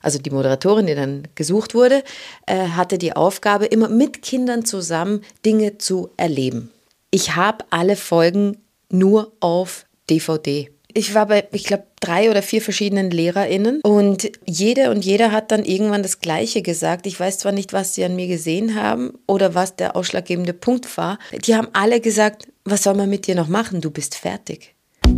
also die Moderatorin, die dann gesucht wurde, hatte die Aufgabe, immer mit Kindern zusammen Dinge zu erleben. Ich habe alle Folgen nur auf DVD. Ich war bei, ich glaube, 3 oder 4 verschiedenen LehrerInnen und jede und jeder hat dann irgendwann das Gleiche gesagt. Ich weiß zwar nicht, was sie an mir gesehen haben oder was der ausschlaggebende Punkt war. Die haben alle gesagt, was soll man mit dir noch machen? Du bist fertig.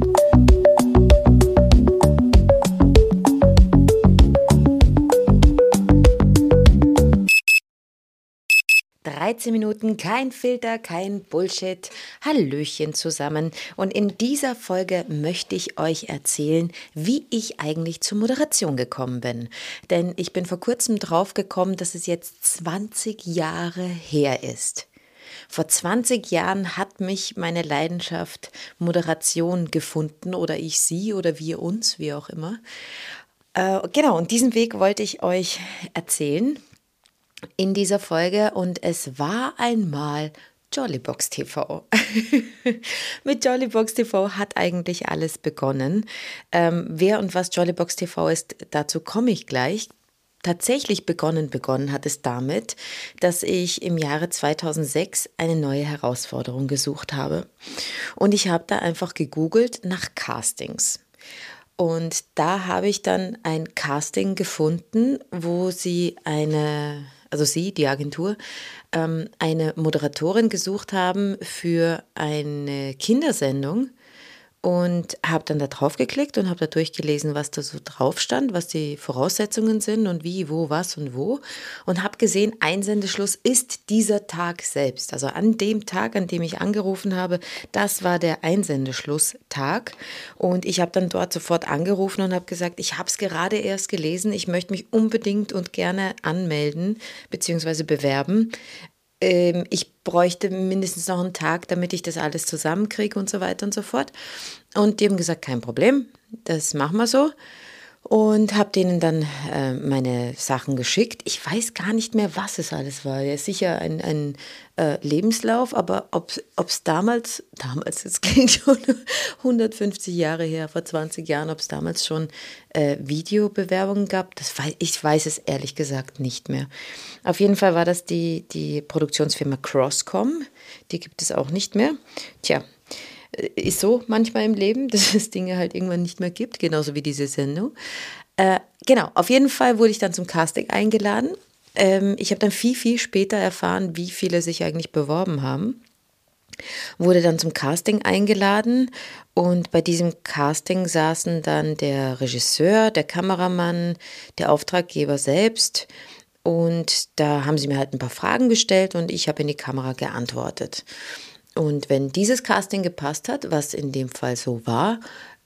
13 Minuten, kein Filter, kein Bullshit. Hallöchen zusammen. Und in dieser Folge möchte ich euch erzählen, wie ich eigentlich zur Moderation gekommen bin. Denn ich bin vor kurzem drauf gekommen, dass es jetzt 20 Jahre her ist. Vor 20 Jahren hat mich meine Leidenschaft Moderation gefunden oder ich sie oder wir uns, wie auch immer. Genau, und diesen Weg wollte ich euch erzählen in dieser Folge und es war einmal Jollybox TV. Mit Jollybox TV hat eigentlich alles begonnen. Wer und was Jollybox TV ist, dazu komme ich gleich. Tatsächlich begonnen hat es damit, dass ich im Jahre 2006 eine neue Herausforderung gesucht habe. Und ich habe da einfach gegoogelt nach Castings. Und da habe ich dann ein Casting gefunden, wo sie die Agentur, eine Moderatorin gesucht haben für eine Kindersendung und habe dann da drauf geklickt und habe da durchgelesen, was da so drauf stand, was die Voraussetzungen sind und wie, wo, was und wo und habe gesehen, Einsendeschluss ist dieser Tag selbst. Also an dem Tag, an dem ich angerufen habe, das war der Einsendeschlusstag und ich habe dann dort sofort angerufen und habe gesagt, ich habe es gerade erst gelesen, ich möchte mich unbedingt und gerne anmelden bzw. bewerben. Ich bräuchte mindestens noch einen Tag, damit ich das alles zusammenkriege und so weiter und so fort. Und die haben gesagt, kein Problem, das machen wir so. Und habe denen dann meine Sachen geschickt. Ich weiß gar nicht mehr, was es alles war. Ja, sicher ein Lebenslauf, aber ob es damals, es klingt schon 150 Jahre her, vor 20 Jahren, ob es damals schon Videobewerbungen gab, ich weiß es ehrlich gesagt nicht mehr. Auf jeden Fall war das die Produktionsfirma Crosscom, die gibt es auch nicht mehr. Tja, ist so manchmal im Leben, dass es Dinge halt irgendwann nicht mehr gibt, genauso wie diese Sendung. Genau, auf jeden Fall wurde ich dann zum Casting eingeladen. Ich habe dann viel, viel später erfahren, wie viele sich eigentlich beworben haben. Wurde dann zum Casting eingeladen und bei diesem Casting saßen dann der Regisseur, der Kameramann, der Auftraggeber selbst. Und da haben sie mir halt ein paar Fragen gestellt und ich habe in die Kamera geantwortet. Und wenn dieses Casting gepasst hat, was in dem Fall so war,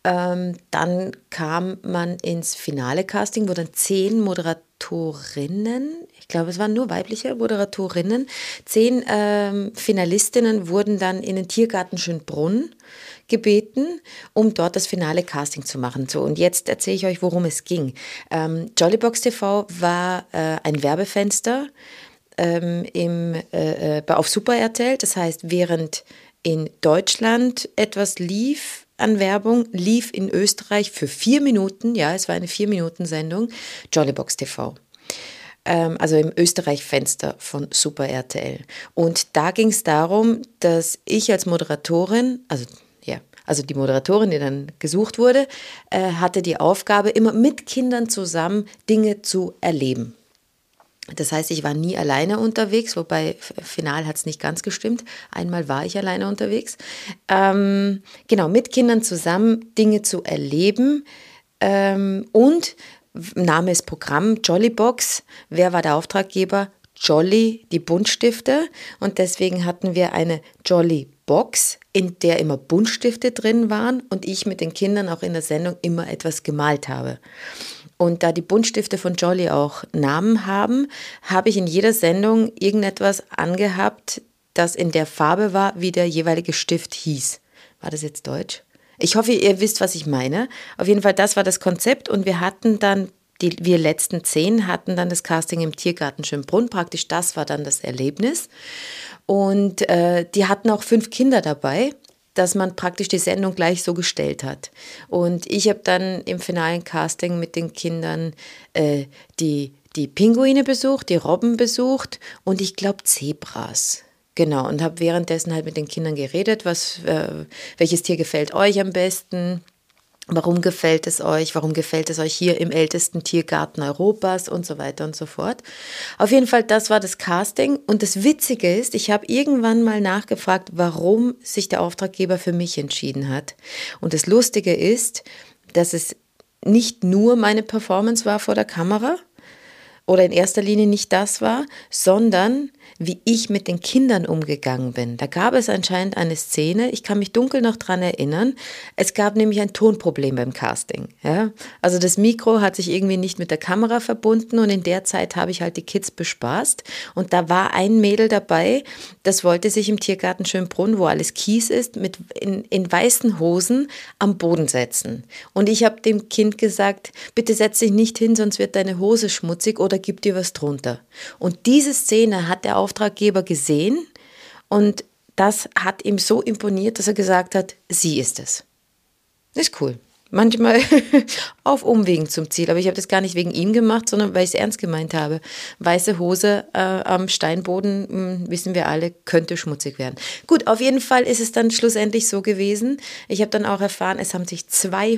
dann kam man ins finale Casting, wo dann 10 Moderatorinnen, ich glaube es waren nur weibliche Moderatorinnen, 10 Finalistinnen wurden dann in den Tiergarten Schönbrunn gebeten, um dort das finale Casting zu machen. So, und jetzt erzähle ich euch, worum es ging. Jollybox TV war ein Werbefenster, auf Super RTL, das heißt, während in Deutschland etwas lief an Werbung, lief in Österreich für 4 Minuten, ja, es war eine 4-Minuten-Sendung, Jollybox TV. Also im Österreich-Fenster von Super RTL. Und da ging es darum, dass ich als Moderatorin, also die Moderatorin, die dann gesucht wurde, hatte die Aufgabe, immer mit Kindern zusammen Dinge zu erleben. Das heißt, ich war nie alleine unterwegs, wobei final hat es nicht ganz gestimmt. Einmal war ich alleine unterwegs. Genau, mit Kindern zusammen Dinge zu erleben. Und Name ist Programm, Jollybox. Wer war der Auftraggeber? Jolly, die Buntstifte. Und deswegen hatten wir eine Jollybox, in der immer Buntstifte drin waren und ich mit den Kindern auch in der Sendung immer etwas gemalt habe. Und da die Buntstifte von Jolly auch Namen haben, habe ich in jeder Sendung irgendetwas angehabt, das in der Farbe war, wie der jeweilige Stift hieß. War das jetzt Deutsch? Ich hoffe, ihr wisst, was ich meine. Auf jeden Fall, das war das Konzept und wir hatten dann, wir letzten 10 hatten dann das Casting im Tiergarten Schönbrunn. Praktisch das war dann das Erlebnis. Und die hatten auch 5 Kinder dabei. dass man praktisch die Sendung gleich so gestellt hat. Und ich habe dann im finalen Casting mit den Kindern die Pinguine besucht, die Robben besucht und ich glaube Zebras. Genau, und habe währenddessen halt mit den Kindern geredet, welches Tier gefällt euch am besten, warum gefällt es euch, warum gefällt es euch hier im ältesten Tiergarten Europas und so weiter und so fort. Auf jeden Fall, das war das Casting und das Witzige ist, ich habe irgendwann mal nachgefragt, warum sich der Auftraggeber für mich entschieden hat. Und das Lustige ist, dass es nicht nur meine Performance war vor der Kamera, oder in erster Linie nicht das war, sondern wie ich mit den Kindern umgegangen bin. Da gab es anscheinend eine Szene, ich kann mich dunkel noch dran erinnern, es gab nämlich ein Tonproblem beim Casting. Ja? Also das Mikro hat sich irgendwie nicht mit der Kamera verbunden und in der Zeit habe ich halt die Kids bespaßt und da war ein Mädel dabei, das wollte sich im Tiergarten Schönbrunn, wo alles Kies ist, in weißen Hosen am Boden setzen. Und ich habe dem Kind gesagt, bitte setz dich nicht hin, sonst wird deine Hose schmutzig oder gib dir was drunter. Und diese Szene hat der Auftraggeber gesehen und das hat ihm so imponiert, dass er gesagt hat, sie ist es. Ist cool. Manchmal auf Umwegen zum Ziel, aber ich habe das gar nicht wegen ihm gemacht, sondern weil ich es ernst gemeint habe. Weiße Hose am Steinboden, wissen wir alle, könnte schmutzig werden. Gut, auf jeden Fall ist es dann schlussendlich so gewesen. Ich habe dann auch erfahren, es haben sich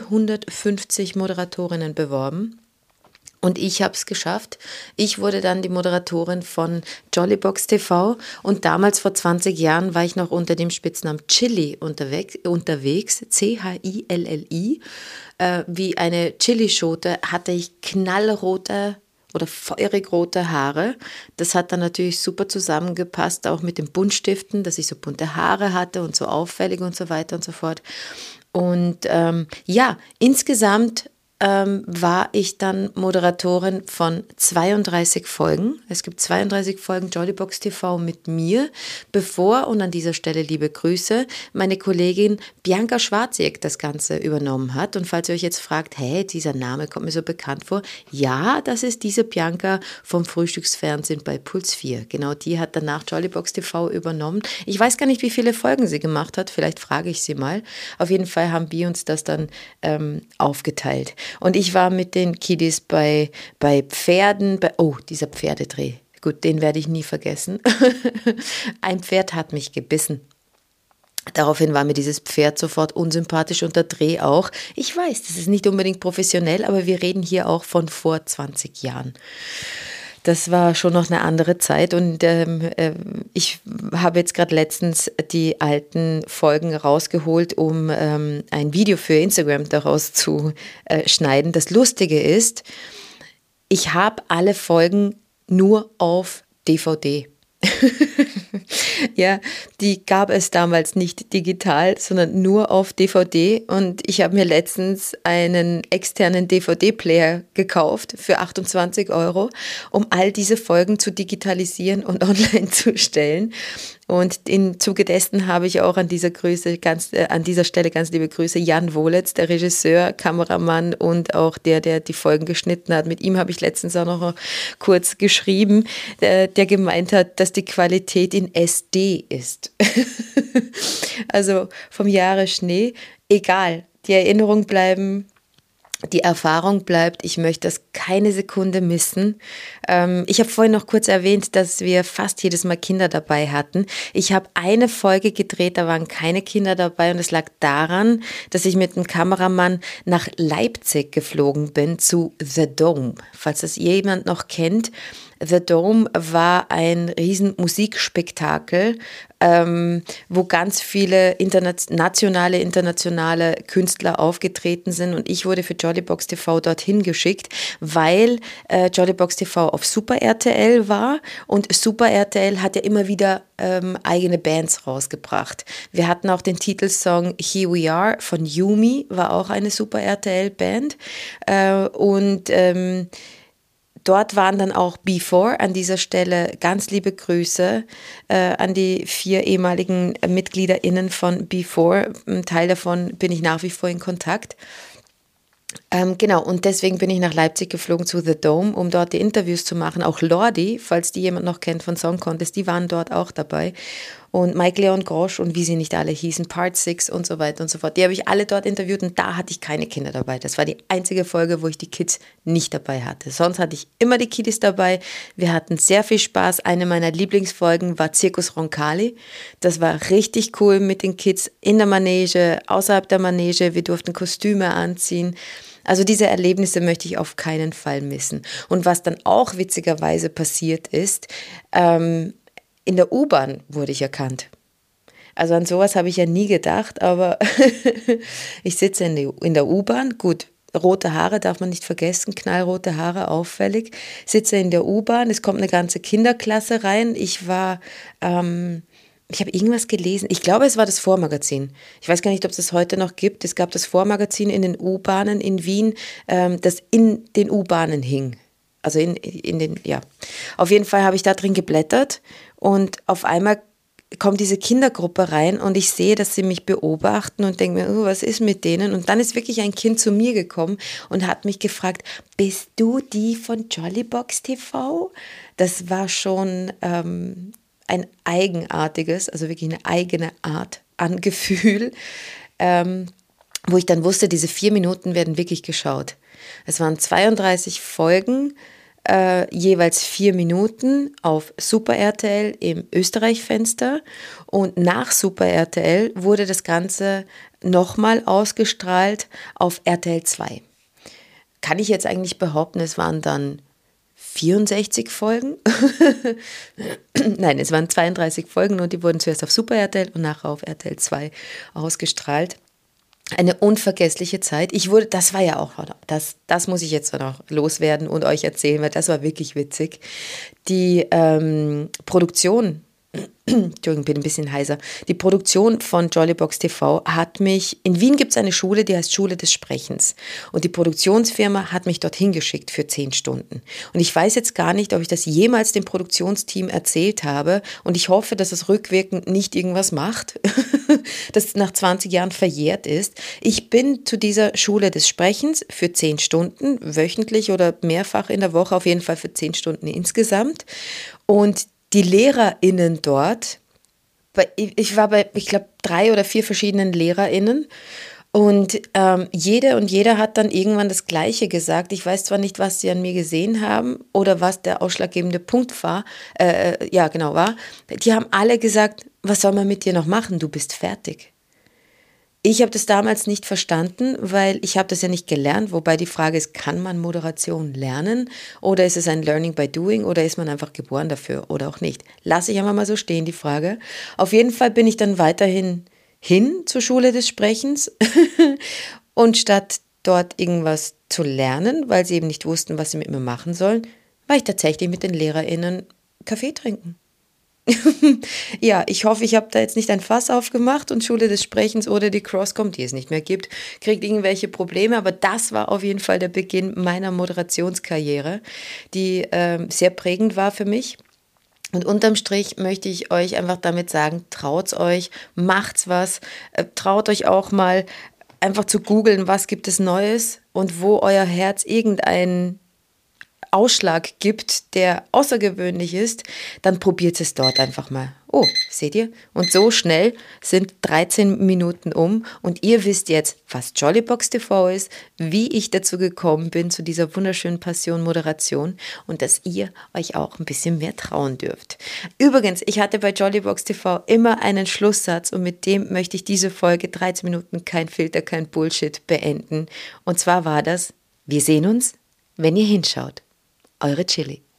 250 Moderatorinnen beworben. Und ich habe es geschafft. Ich wurde dann die Moderatorin von Jollybox TV und damals vor 20 Jahren war ich noch unter dem Spitznamen Chilli unterwegs, C-H-I-L-L-I. Wie eine Chilischote hatte ich knallrote oder feurig rote Haare. Das hat dann natürlich super zusammengepasst, auch mit den Buntstiften, dass ich so bunte Haare hatte und so auffällig und so weiter und so fort. Und insgesamt war ich dann Moderatorin von 32 Folgen. Es gibt 32 Folgen Jollybox TV mit mir, bevor, und an dieser Stelle liebe Grüße, meine Kollegin Bianca Schwarzjäck das Ganze übernommen hat. Und falls ihr euch jetzt fragt, dieser Name kommt mir so bekannt vor, ja, das ist diese Bianca vom Frühstücksfernsehen bei Puls 4. Genau, die hat danach Jollybox TV übernommen. Ich weiß gar nicht, wie viele Folgen sie gemacht hat, vielleicht frage ich sie mal. Auf jeden Fall haben wir uns das dann aufgeteilt. Und ich war mit den Kiddies bei Pferden, dieser Pferdedreh. Gut, den werde ich nie vergessen. Ein Pferd hat mich gebissen. Daraufhin war mir dieses Pferd sofort unsympathisch und der Dreh auch. Ich weiß, das ist nicht unbedingt professionell, aber wir reden hier auch von vor 20 Jahren. Das war schon noch eine andere Zeit und ich habe jetzt gerade letztens die alten Folgen rausgeholt, um ein Video für Instagram daraus zu schneiden. Das Lustige ist, ich habe alle Folgen nur auf DVD. Ja, die gab es damals nicht digital, sondern nur auf DVD und ich habe mir letztens einen externen DVD-Player gekauft für 28 €, um all diese Folgen zu digitalisieren und online zu stellen. Und im Zuge dessen habe ich auch an dieser Stelle ganz liebe Grüße Jan Wohlitz, der Regisseur, Kameramann und auch der die Folgen geschnitten hat. Mit ihm habe ich letztens auch noch kurz geschrieben, der gemeint hat, dass die Qualität in SD ist. Also vom Jahre Schnee, egal, die Erinnerung bleiben. Die Erfahrung bleibt, ich möchte das keine Sekunde missen. Ich habe vorhin noch kurz erwähnt, dass wir fast jedes Mal Kinder dabei hatten. Ich habe eine Folge gedreht, da waren keine Kinder dabei und es lag daran, dass ich mit einem Kameramann nach Leipzig geflogen bin zu The Dome. Falls das jemand noch kennt, The Dome war ein riesen Musikspektakel, wo ganz viele nationale, internationale Künstler aufgetreten sind und ich wurde für Jollybox TV dorthin geschickt, weil Jollybox TV auf Super RTL war und Super RTL hat ja immer wieder eigene Bands rausgebracht. Wir hatten auch den Titelsong Here We Are von Yumi, war auch eine Super RTL Band dort waren dann auch Before, an dieser Stelle ganz liebe Grüße an die 4 ehemaligen MitgliederInnen von Before. Ein Teil davon bin ich nach wie vor in Kontakt. Genau, und deswegen bin ich nach Leipzig geflogen zu The Dome, um dort die Interviews zu machen. Auch Lordi, falls die jemand noch kennt von Song Contest, die waren dort auch dabei. und Mike Leon Grosch und wie sie nicht alle hießen, Part 6 und so weiter und so fort. Die habe ich alle dort interviewt und da hatte ich keine Kinder dabei. Das war die einzige Folge, wo ich die Kids nicht dabei hatte. Sonst hatte ich immer die Kiddies dabei. Wir hatten sehr viel Spaß. Eine meiner Lieblingsfolgen war Circus Roncalli. Das war richtig cool mit den Kids in der Manege, außerhalb der Manege. Wir durften Kostüme anziehen. Also diese Erlebnisse möchte ich auf keinen Fall missen. Und was dann auch witzigerweise passiert ist, in der U-Bahn wurde ich erkannt. Also an sowas habe ich ja nie gedacht, aber ich sitze in der U-Bahn, gut, rote Haare darf man nicht vergessen, knallrote Haare, auffällig, sitze in der U-Bahn, es kommt eine ganze Kinderklasse rein, ich habe irgendwas gelesen. Ich glaube, es war das Vormagazin. Ich weiß gar nicht, ob es das heute noch gibt. Es gab das Vormagazin in den U-Bahnen in Wien, das in den U-Bahnen hing. Also ja. Auf jeden Fall habe ich da drin geblättert und auf einmal kommt diese Kindergruppe rein und ich sehe, dass sie mich beobachten und denke mir, oh, was ist mit denen? Und dann ist wirklich ein Kind zu mir gekommen und hat mich gefragt, bist du die von Jollybox TV? Das war schon ein eigenartiges, also wirklich eine eigene Art an Gefühl, wo ich dann wusste, diese 4 Minuten werden wirklich geschaut. Es waren 32 Folgen, jeweils 4 Minuten auf Super RTL im Österreich-Fenster und nach Super RTL wurde das Ganze nochmal ausgestrahlt auf RTL 2. Kann ich jetzt eigentlich behaupten, es waren dann 64 Folgen. Nein, es waren 32 Folgen und die wurden zuerst auf Super RTL und nachher auf RTL 2 ausgestrahlt. Eine unvergessliche Zeit. Das war ja auch, das muss ich jetzt noch loswerden und euch erzählen, weil das war wirklich witzig. Die Produktion, Entschuldigung, bin ein bisschen heiser. Die Produktion von Jollybox TV hat mich, in Wien gibt es eine Schule, die heißt Schule des Sprechens. Und die Produktionsfirma hat mich dorthin geschickt für 10 Stunden. Und ich weiß jetzt gar nicht, ob ich das jemals dem Produktionsteam erzählt habe. Und ich hoffe, dass es rückwirkend nicht irgendwas macht, das nach 20 Jahren verjährt ist. Ich bin zu dieser Schule des Sprechens für 10 Stunden, wöchentlich oder mehrfach in der Woche, auf jeden Fall für 10 Stunden insgesamt. Und die LehrerInnen dort, ich war bei, ich glaube, 3 oder 4 verschiedenen LehrerInnen und jeder hat dann irgendwann das Gleiche gesagt. Ich weiß zwar nicht, was sie an mir gesehen haben oder was der ausschlaggebende Punkt war, war. Die haben alle gesagt, was soll man mit dir noch machen? Du bist fertig. Ich habe das damals nicht verstanden, weil ich habe das ja nicht gelernt, wobei die Frage ist, kann man Moderation lernen oder ist es ein Learning by Doing oder ist man einfach geboren dafür oder auch nicht? Lasse ich einfach mal so stehen, die Frage. Auf jeden Fall bin ich dann weiterhin hin zur Schule des Sprechens und statt dort irgendwas zu lernen, weil sie eben nicht wussten, was sie mit mir machen sollen, war ich tatsächlich mit den LehrerInnen Kaffee trinken. Ja, ich hoffe, ich habe da jetzt nicht ein Fass aufgemacht und Schule des Sprechens oder die Crosscom, die es nicht mehr gibt, kriegt irgendwelche Probleme. Aber das war auf jeden Fall der Beginn meiner Moderationskarriere, die sehr prägend war für mich. Und unterm Strich möchte ich euch einfach damit sagen, traut's euch, macht's was, traut euch auch mal einfach zu googeln, was gibt es Neues und wo euer Herz irgendeinen Ausschlag gibt, der außergewöhnlich ist, dann probiert es dort einfach mal. Oh, seht ihr? Und so schnell sind 13 Minuten um und ihr wisst jetzt, was Jollybox TV ist, wie ich dazu gekommen bin, zu dieser wunderschönen Passion Moderation und dass ihr euch auch ein bisschen mehr trauen dürft. Übrigens, ich hatte bei Jollybox TV immer einen Schlusssatz und mit dem möchte ich diese Folge 13 Minuten kein Filter, kein Bullshit beenden. Und zwar war das, wir sehen uns, wenn ihr hinschaut. Eure Chili.